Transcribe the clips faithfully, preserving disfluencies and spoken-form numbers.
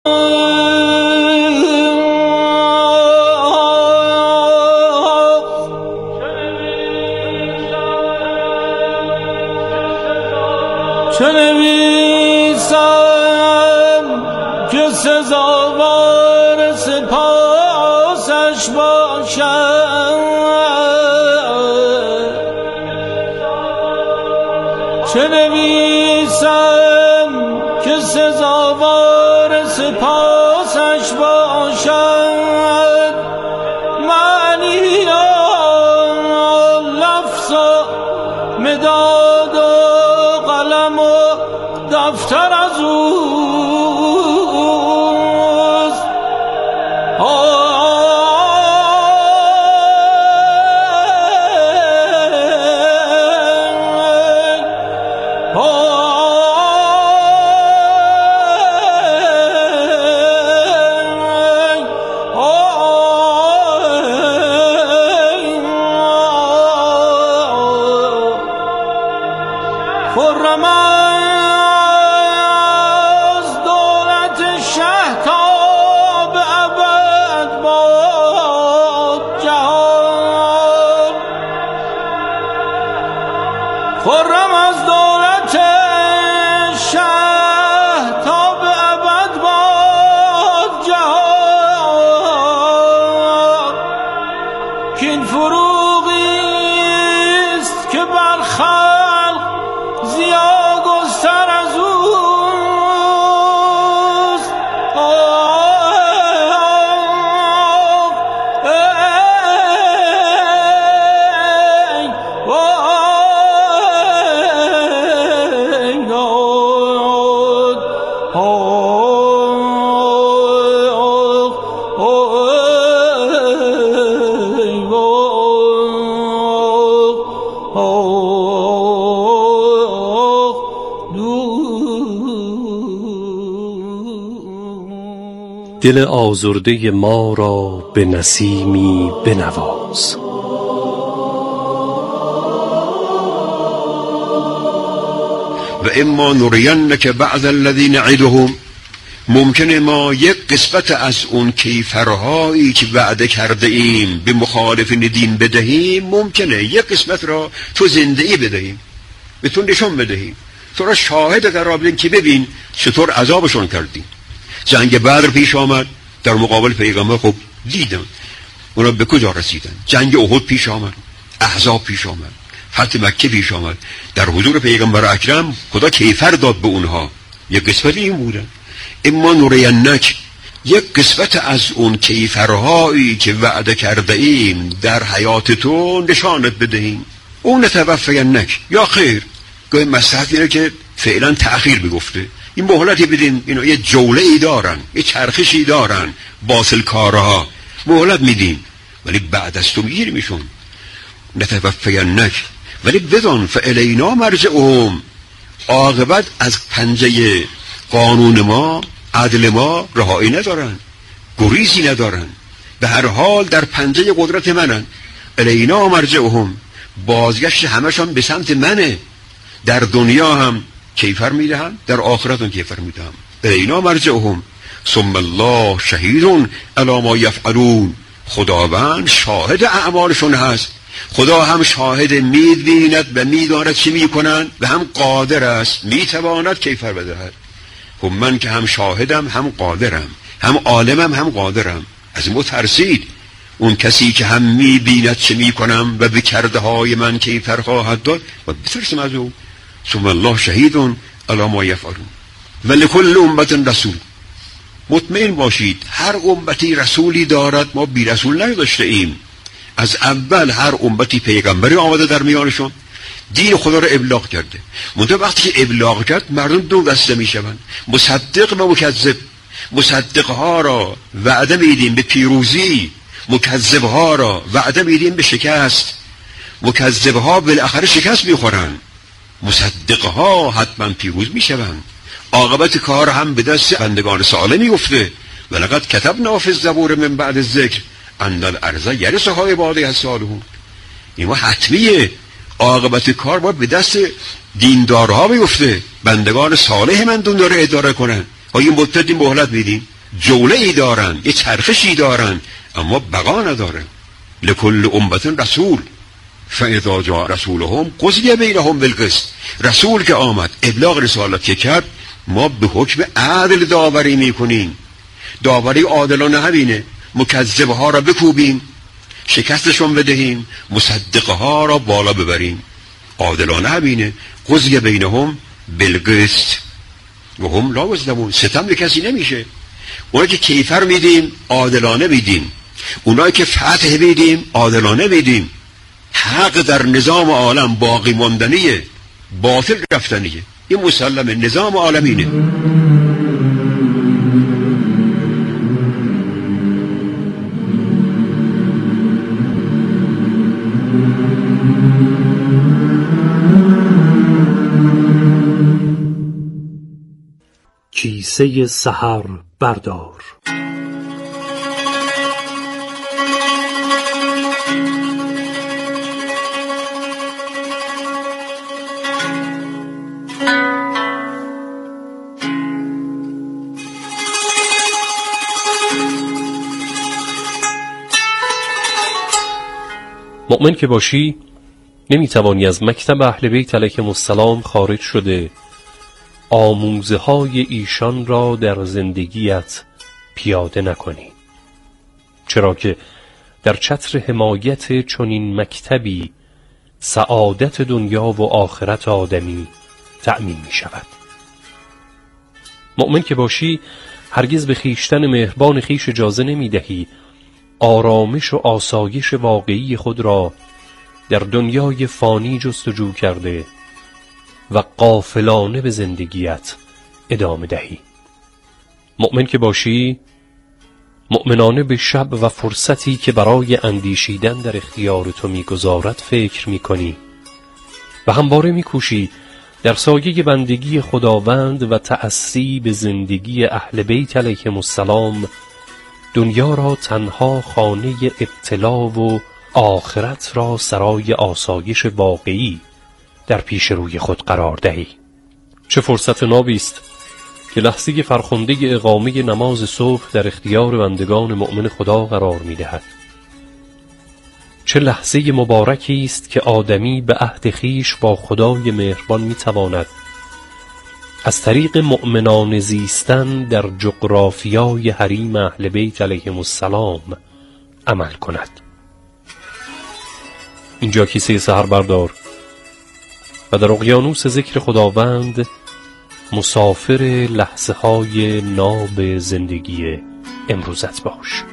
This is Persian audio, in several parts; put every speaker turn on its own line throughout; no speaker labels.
چه نویسم که سزاوار سپاسش باشم، چه نویسم که سزاوار سپاسش باشد، معنی لفظ و مداد و قلم و دفتر از اوست. خرم از دولت شه تا به ابد باد جهان، خرم از دولت شه تا به ابد باد جهان، که این فروغیست که بر خلق زیا گستر از اوست.
دل آزرده ما را به نسیمی بنواز.
و اما نرینک بعض الذی نعدهم، ممکنه ما یک قسمت از اون کیفرهایی که وعده کرده ایم به مخالفین دین بدهیم، ممکنه یک قسمت را تو زندگی بدهیم، به تو نشان بدهیم، تو را شاهد قرار بدیم که ببین چطور عذابشون کردیم. جنگ بدر پیش آمد، در مقابل پیغمبر خب دیدن اونا به کجا رسیدن. جنگ احد پیش آمد، احزاب پیش آمد، فتح مکه پیش آمد، در حضور پیغمبر اکرم خدا کیفر داد به اونها. یک قسمت این بودن. اما نرینک، یک قسمت از اون کیفرهایی که وعده کرده ایم در حیات تو نشانت بدهیم. اون نتوفینک یا خیر، گاهی مصلحت اینه که فعلا تأخیر بگفته، این مهلتی بدین، اینا یه جوله ای دارن، یه چرخشی دارن، باطل کارها مهلت میدیم، ولی بعد از تو میگیریمشون. نتوفینک، ولی بدان فالینا مرجعهم، عاقبت از پنجه قانون ما، عدل ما رهایی ندارن، گریزی ندارن، به هر حال در پنجه قدرت منن. الینا مرجعهم، بازگشت همشان به سمت منه. در دنیا هم کیفر میدهم، در آخرت هم کیفر میدهم. الینا مرجعهم ثم الله شهید علی ما یفعلون، خداوند شاهد اعمالشون هست. خدا هم شاهد، میبیند و میداند چی میکنن و هم قادر است، میتواند کیفر بدهد. خب من که هم شاهدم هم قادرم، هم عالمم هم قادرم. از ما ترسید اون کسی که هم میبیند چه میکنم و به کرده های من کیفر خواهد داد و بترسم از او. ثم الله شهید علی ما یفعلون و لکل امت رسول، مطمئن باشید هر امتی رسولی دارد، ما بی رسول نداشته ایم. از اول هر امتی پیغمبری آمده در میانشون، دین خدا را ابلاغ کرده. منتها وقتی که ابلاغ کرد مردم دو دسته میشوند، مصدق و مکذب. مصدقها را وعده میدیم به پیروزی، مکذبها را وعده میدیم به شکست. مکذبها بالاخره شکست میخورن، مصدقها حتما پیروز میشوند. عاقبت کار هم به دست بندگان صالح میفته. ولقد کتبنا فی الزبور من بعد الذکر ان الارض یرثها عبادی الصالحون. این حتمیه، عاقبت کار باید به دست دیندارها بیفته، بندگان صالح من دون داره اداره کنن. ها این مدتی مهلت میدیم. جوله ای دارن، یه چرخشی دارن، اما بقا نداره. لکل امت رسول فاذا جاء رسولهم قضی بینهم بالقسط. رسول که آمد ابلاغ رسالت که کرد، ما به حکم عدل داوری میکنیم. داوری عادلانه همینه، مکذبه ها را بکوبیم، شکستشون بدهیم، مصدقه ها را بالا ببریم. عادلانه همینه. قضی بینهم بالقسط و هم لا یظلمون. ستم به کسی نمیشه. اونایی که کیفر میدیم عادلانه میدیم، اونایی که فتح میدیم عادلانه میدیم. حق در نظام عالم باقی ماندنیه، باطل رفتنیه. این مسلم نظام عالمینه.
کیسه سحر بردار.
مؤمن که باشی نمیتوانی از مکتب اهل بیت علیهم السلام خارج شده آموزه های ایشان را در زندگیت پیاده نکنی، چرا که در چتر حمایت چنین مکتبی سعادت دنیا و آخرت آدمی تأمین می شود. مؤمن که باشی هرگز به خیشتن مهربان خیش اجازه نمی دهی آرامش و آسایش واقعی خود را در دنیای فانی جستجو کرده و غافلانه به زندگیت ادامه دهی. مؤمن که باشی مؤمنانه به شب و فرصتی که برای اندیشیدن در اختیار تو میگذارد فکر میکنی و همواره میکوشی در سایه بندگی خداوند و تأسی به زندگی اهل بیت علیهم السلام دنیا را تنها خانه ابتلا و آخرت را سرای آسایش واقعی در پیش روی خود قرار دهی. چه فرصت نابی است که لحظه فرخنده اقامه نماز صبح در اختیار بندگان مؤمن خدا قرار می دهد. چه لحظه مبارکی است که آدمی به عهد خویش با خدای مهربان می تواند از طریق مؤمنان زیستن در جغرافیای حریم اهل بیت علیهم السلام عمل کند. اینجا کیسه سحر بردار و در اقیانوس ذکر خداوند مسافر لحظه های ناب زندگی امروزت باش.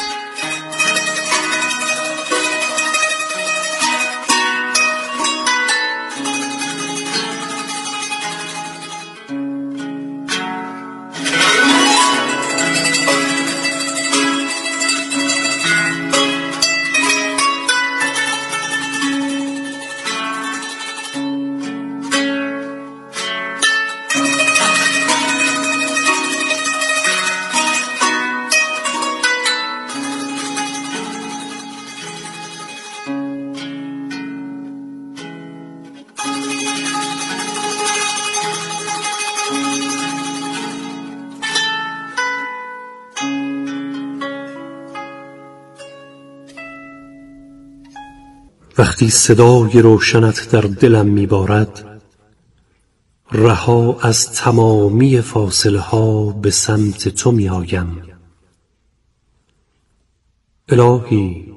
وقتی صدای روشنت در دلم میبارد، رها از تمامی فاصله ها به سمت تو می آیم. الهی،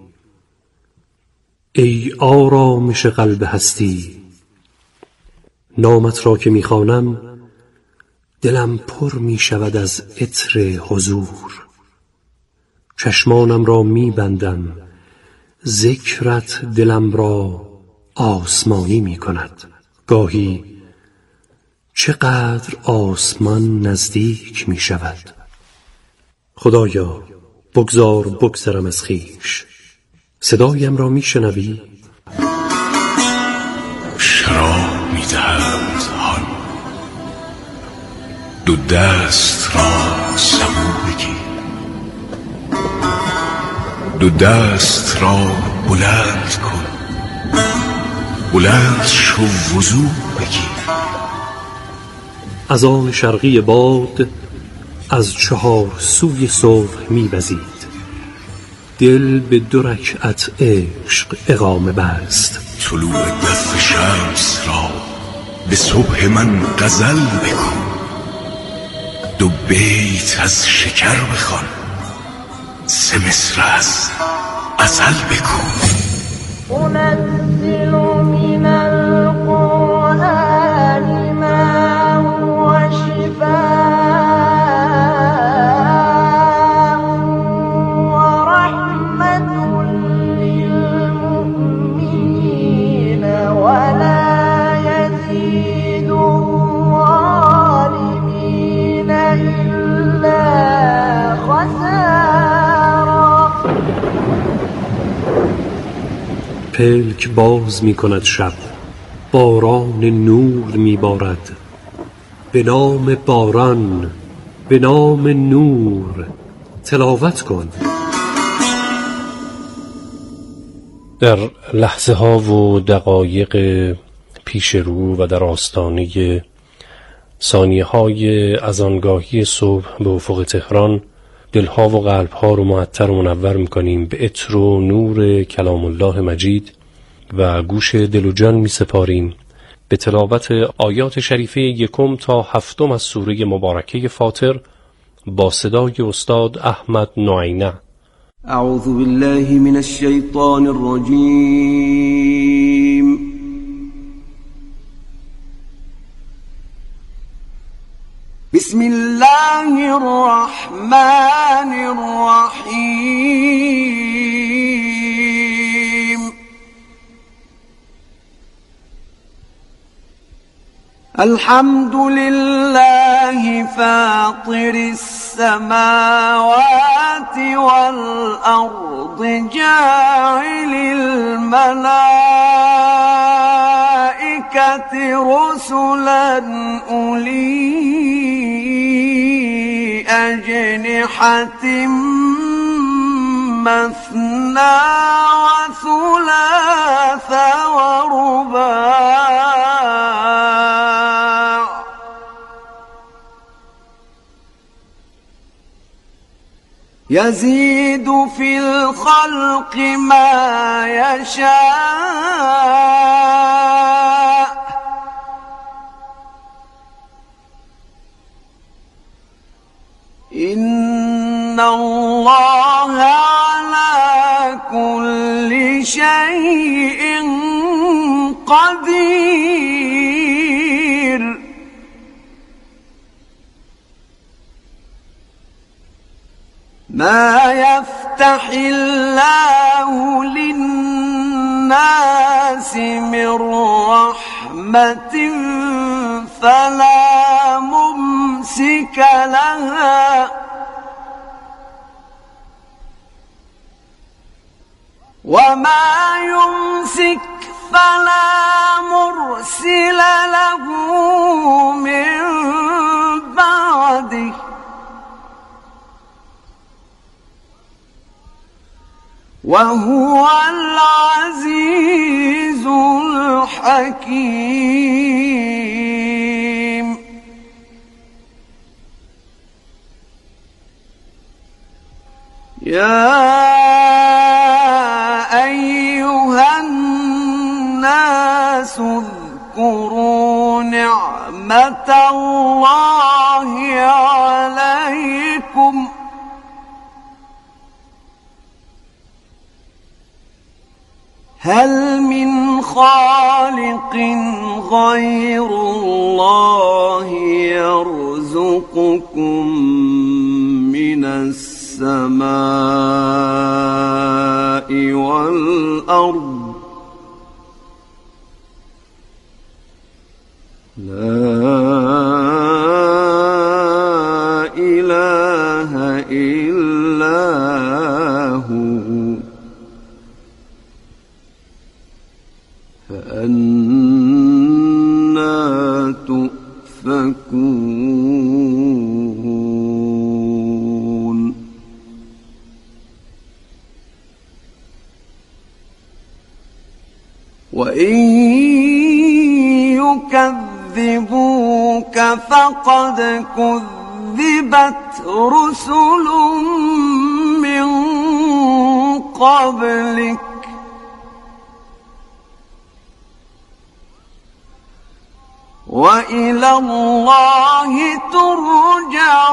ای آرامش قلب هستی، نامت را که میخوانم دلم پر می شود از عطر حضور. چشمانم را می بندم، ذکرت دلم را آسمانی می کند. گاهی چقدر آسمان نزدیک می شود. خدایا، بگذار بگذرم از خویش. صدایم را می شنوی؟
شراب می دهند حال، دو دست را سبو بگیر، دو دست را بلند کن، بلند شو وضو بگیر.
از آن شرقی باد از چهار سوی صبح می وزید. دل به دو رکعت عشق اقامه بست.
طلوع دف شمس را به صبح من غزل بکن، دو بیت از شکر بخوان، سه مصر از غزل بکن.
أنزل من القرآن ما هو شفاء ورحمة للمؤمنين ولا يزيد الظالمين إلا خسارا.
پلک باز می کند شب، باران نور می بارد. به نام باران، به نام نور تلاوت کن.
در لحظه ها و دقایق پیش رو و در آستانه ثانیه های از آنگاهی صبح به افق تهران، دلها و قلبها رو معطر و منور میکنیم به عطر و نور کلام الله مجید و گوش دل و جان می سپاریم به تلاوت آیات شریفه یکم تا هفتم از سوره مبارکه فاطر با صدای استاد احمد نوعینه.
اعوذ بالله من الشیطان الرجیم. بسم الله الرحمن الرحیم. الحمد لله فاطر السماوات والأرض جاعل الملائكة رسلا أولي أجنحة مثنى وثلاث ورباع يزيد في الخلق ما يشاء إن الله على كل شيء قدير. ما يفتح الله للناس من رحمة فلا ممسك لها وما يمسك فلا مرسل له من بعده وهو العزيز الحكيم. يا أيها الناس اذكروا نعمة الله عليكم هل من خالق غير الله يرزقكم من السماء والأرض لا إله إلا هو فأنا تؤفكون. وإن يكذبوك فقد كذب كذبت رسل من قبلك وإلى الله ترجع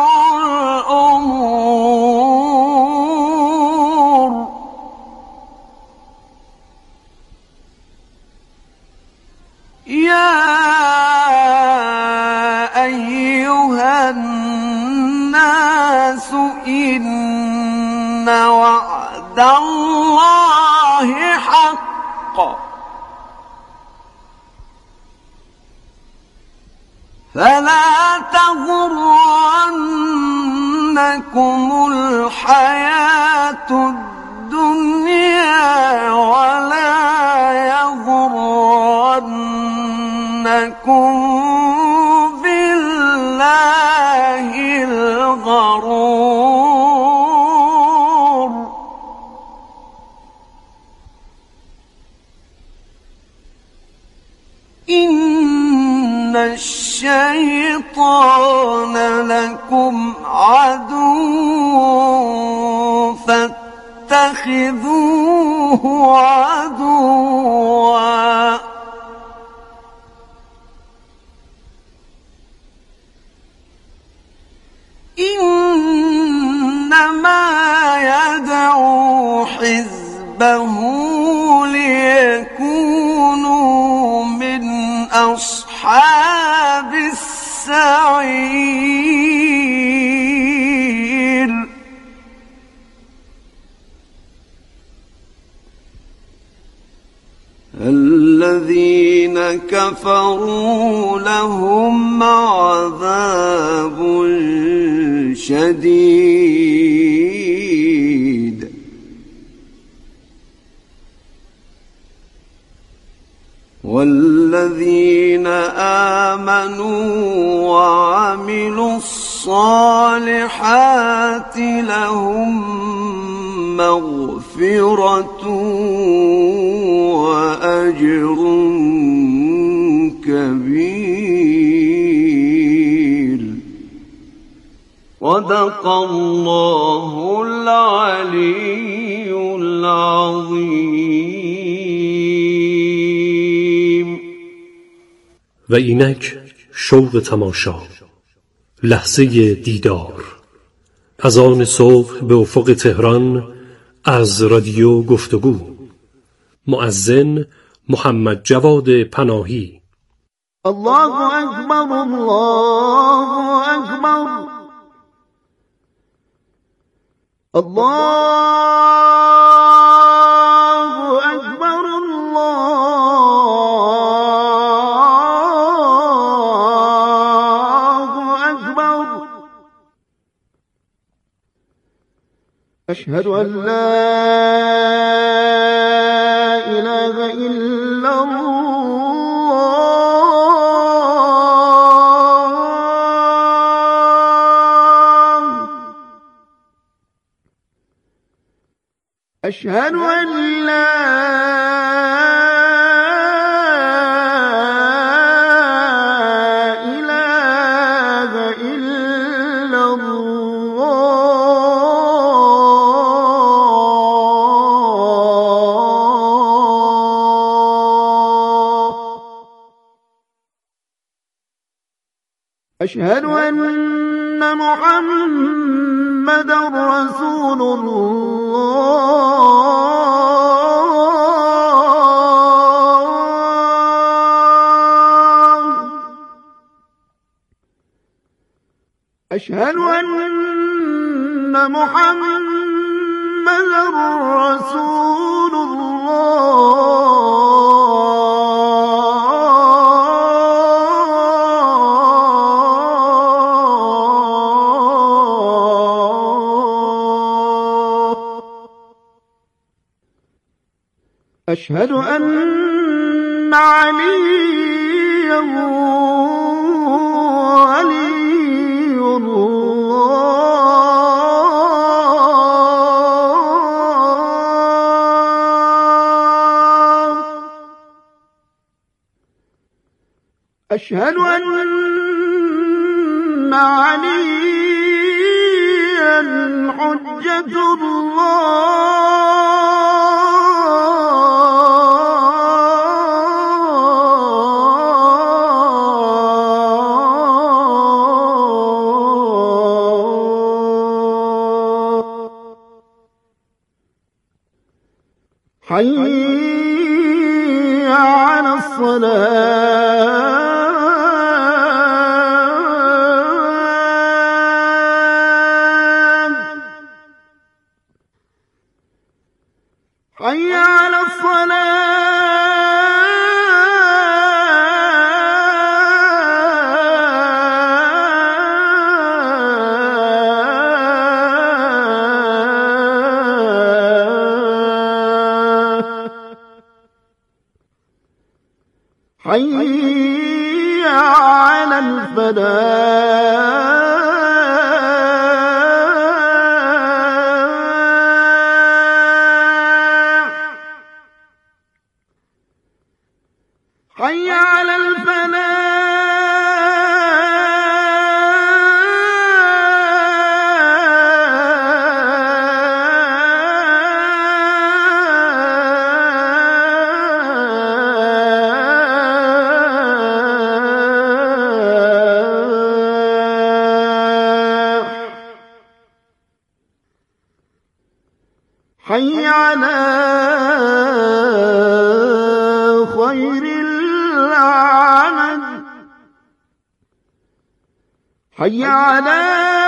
الأمور يا أيها الناس إن وعد الله حق فلا تغرنكم الحياة الدنيا ولا يغرنكم بالله الغرور إن الشيطان لكم عدو فاتخذوه عدوا إنما يدعو حزبه ليكونوا من أصحاب السعير الذين كفروا لهم عذاب شديد والذين آمنوا وعملوا الصالحات لهم مغفرة وأجر كبير صدق الله العلي العظيم.
و اینک شوق تماشا، لحظه دیدار، از آن صبح به افق تهران از رادیو گفتگو. مؤذن محمد جواد پناهی.
الله اکبر الله اکبر الله اکبر الله اکبر اشهد ان لا اله الا الله اشهد ان لا اله الا الله اشهد ان محمدا رسول الله اشهد ان محمدا رسول الله اشهد ان عليا ولي الله اشهد ان عليا حجة الله حي على الصلاة حي على حي على الفلاح حي على حي على خير العمل حي على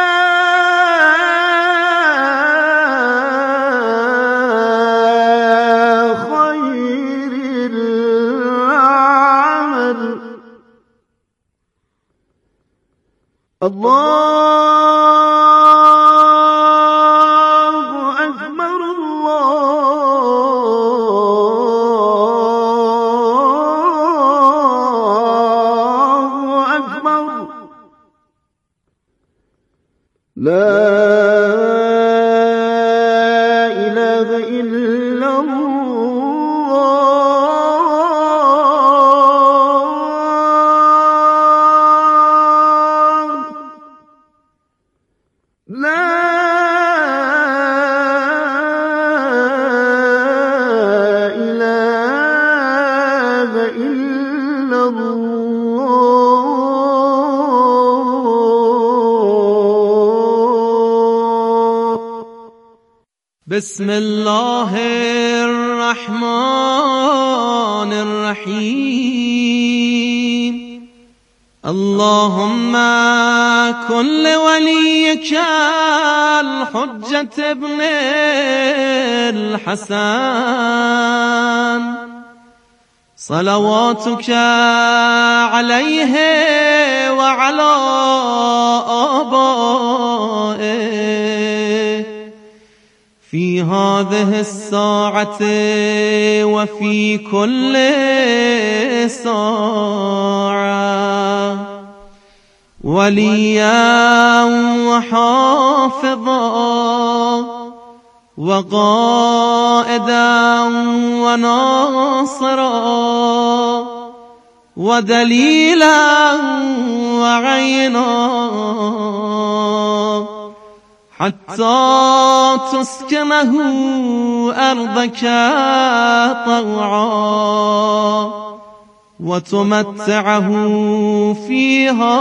خير العمل الله لا إله إلا الله لا إله إلا الله بسم الله الرحمن الرحيم اللهم كن لوليك الحجة ابن الحسن صلواتك عليه وعلى آبائه في هذه الساعة وفي كل ساعة وليا وحافظا وقائدا وناصرا ودليلا وعينا حتى تسكنه أرضك طوعا وتمتعه فيها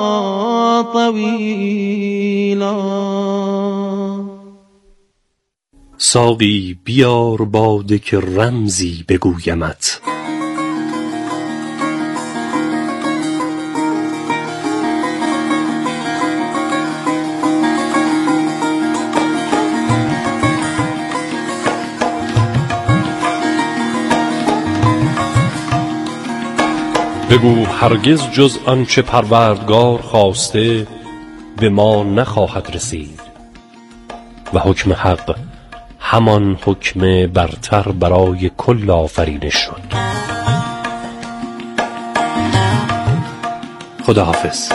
طويلا.
ساقی بیار باده که رمزی بگویمت.
بگو هرگز جز آنچه پروردگار خواسته به ما نخواهد رسید و حکم حق همان حکم برتر برای کل آفرینش شد.
خداحافظ.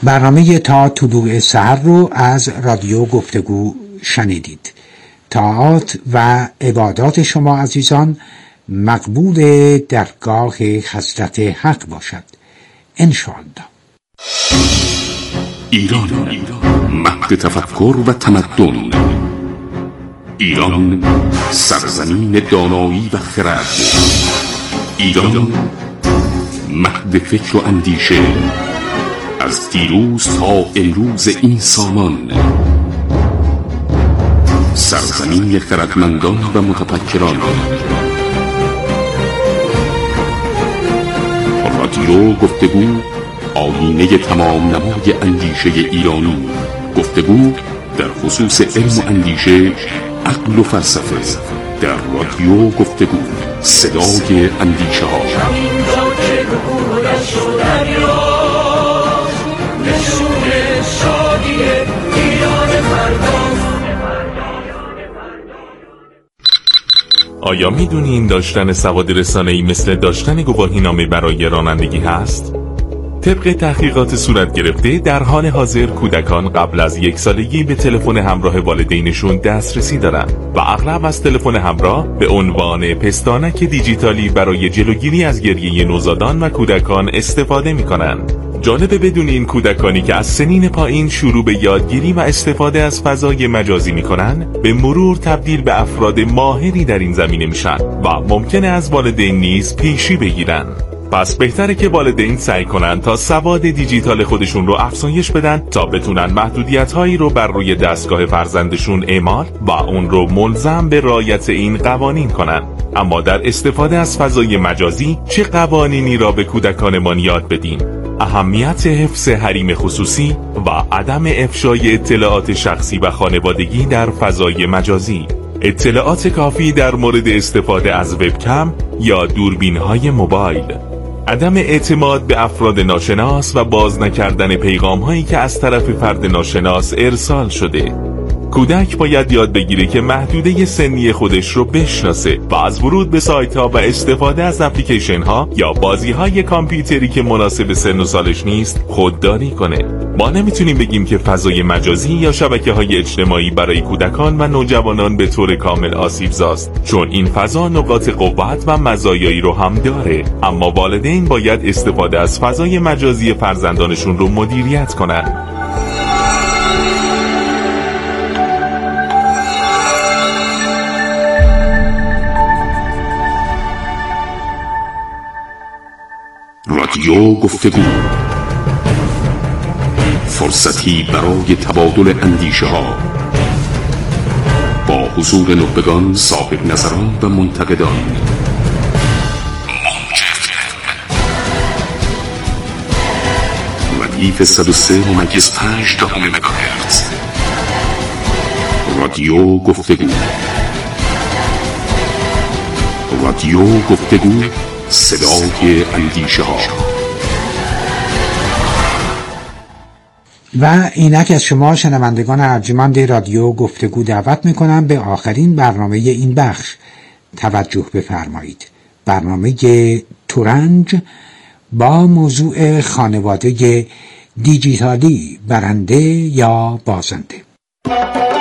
برنامه تا طلوع سحر رو از رادیو گفتگو شنیدید. طاعات و عبادات شما عزیزان مقبول درگاه حضرت حق باشد انشاءالله.
ایران مهد تفکر و تمدن، ایران سرزمین دانایی و خرد، ایران مهد فکر و اندیشه، از دیروز تا امروز این سامان، سرزمین خردمندان و متفکران. رادیو گفتگو، آیینه تمام نمای اندیشه ایرانی. گفتگو در خصوص علم و اندیشه، عقل و فلسفه، در رادیو گفتگو، صدای اندیشه ها.
آیا میدونین داشتن سواد رسانه‌ای مثل داشتن گواهینامه برای رانندگی هست؟ طبق تحقیقات صورت گرفته در حال حاضر کودکان قبل از یک سالگی به تلفن همراه والدینشون دسترسی دارن و اغلب از تلفن همراه به عنوان پستانک دیجیتالی برای جلوگیری از گریه نوزادان و کودکان استفاده میکنن. جالبه بدونین کودکانی که از سنین پایین شروع به یادگیری و استفاده از فضای مجازی میکنن به مرور تبدیل به افراد ماهری در این زمینه میشن و ممکنه از والدین نیز پیشی بگیرن. پس بهتره که والدین سعی کنن تا سواد دیجیتال خودشون رو افزایش بدن تا بتونن محدودیت‌هایی رو بر روی دستگاه فرزندشون اعمال و اون رو ملزم به رعایت این قوانین کنن. اما در استفاده از فضای مجازی چه قوانینی را به کودکانمان یاد بدیم؟ اهمیت حفظ حریم خصوصی و عدم افشای اطلاعات شخصی و خانوادگی در فضای مجازی، اطلاعات کافی در مورد استفاده از وبکم یا دوربین‌های موبایل، عدم اعتماد به افراد ناشناس و باز نکردن پیغام‌هایی که از طرف فرد ناشناس ارسال شده. کودک باید یاد بگیره که محدوده سنی خودش رو بشناسه و از ورود به سایت‌ها و استفاده از اپلیکیشن‌ها یا بازی‌های کامپیوتری که مناسب سن و سالش نیست خودداری کنه. ما نمیتونیم بگیم که فضای مجازی یا شبکه‌های اجتماعی برای کودکان و نوجوانان به طور کامل آسیبزاست، چون این فضا نقاط قوت و مزایایی رو هم داره، اما والدین باید استفاده از فضای مجازی فرزندانشون رو مدیریت کنن.
رادیو گفتگو، فرصتی برای تبادل اندیشه ها با حضور نخبگان، صاحب نظران و منتقدان. ردیف صد و سه ممیز پنج دهم مگاهرتز. رادیو گفتگو، رادیو گفتگو، صدای اندیشه ها.
و اینک از شما شنوندگان ارجمند رادیو گفتگو دعوت میکنم به آخرین برنامه این بخش توجه بفرمایید. برنامه تورنج با موضوع خانواده دیجیتالی، برنده یا بازنده.